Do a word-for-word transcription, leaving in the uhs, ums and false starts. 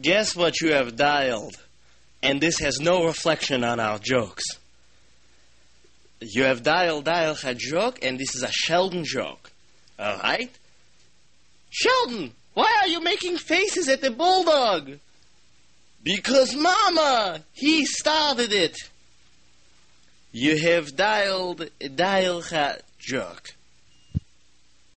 Guess what you have dialed, and this has no reflection on our jokes. You have dialed dialed a joke, and this is a Sheldon joke. All right? Sheldon, why are you making faces at the bulldog? Because Mama, he started it. You have dialed dialed a joke.